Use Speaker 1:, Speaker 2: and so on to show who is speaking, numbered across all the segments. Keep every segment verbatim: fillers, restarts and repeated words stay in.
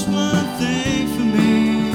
Speaker 1: just one thing for me.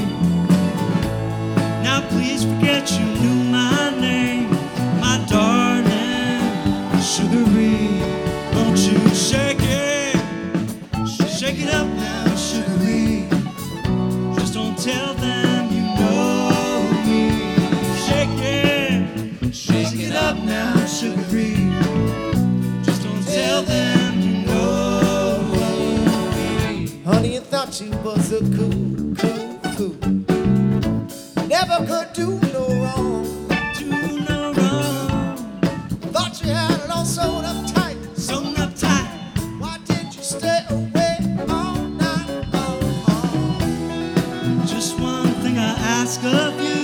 Speaker 1: Now please forget you knew my name, my darling Sugaree. Won't you shake it, shake it up now, Sugaree. Just don't tell them you know me. Shake it, shake it up now, Sugaree. Just don't tell them you know me.
Speaker 2: Honey, you thought you was a cool, cool, cool. Never could do no wrong.
Speaker 1: Do no wrong.
Speaker 2: Thought you had it all sewn up tight.
Speaker 1: Sewn up tight.
Speaker 2: Why did you stay away all night long?
Speaker 1: Just one thing I ask of you.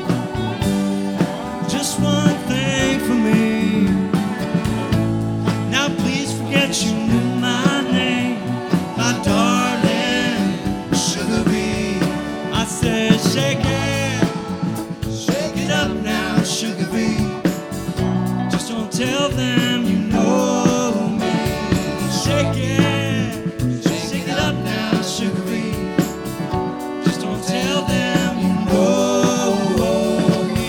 Speaker 1: Just one thing for me. Now please forget you knew my name, my darling Sugaree. I said shake it, shake it up now, Sugaree. Just don't tell them you know me. Shake it, shake it up now, Sugaree. Just don't tell them you know me.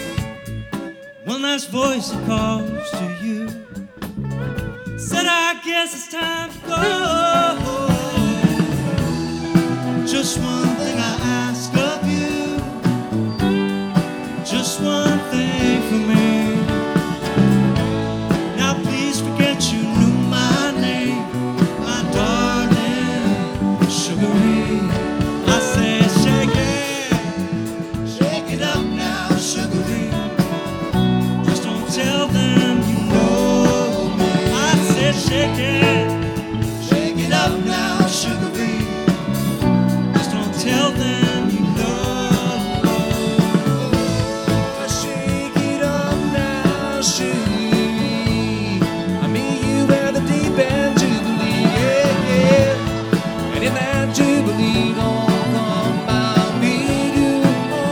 Speaker 1: One last voice that calls to you said I guess it's time to go. Just one thing I ask of you, just one thing for me. Now please forget you knew my name, my darling Sugaree. I said shake it, shake it up now, Sugaree. Just don't tell them you know me. I said shake it, shake it up now, Sugaree. Just don't tell them you know.
Speaker 2: Shake it up now, Sugaree. I meet you at the deep end Jubilee, yeah, yeah. And in that Jubilee, don't come by me to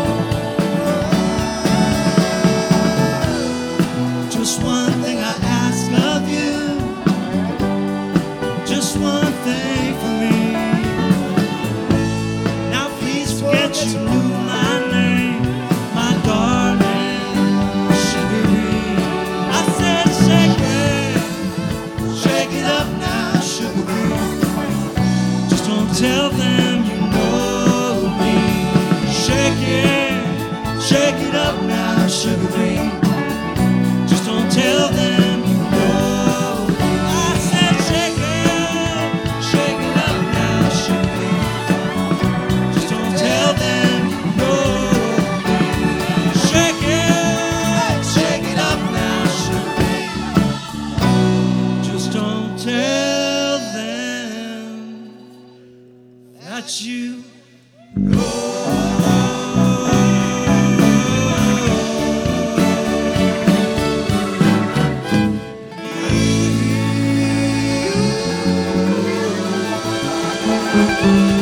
Speaker 1: Just one thing I ask of you, just one thing for me. Now please forget you knew my name, my darling Sugaree. I said shake it, shake it up now, Sugaree. Just don't tell them you know me. Shake it, shake it up now, Sugaree. Just don't tell them you know me. I said shake it, shake it up now, Sugaree. Just don't tell them you know me. Shake it, shake it up now, Sugaree. Just don't tell them that you know.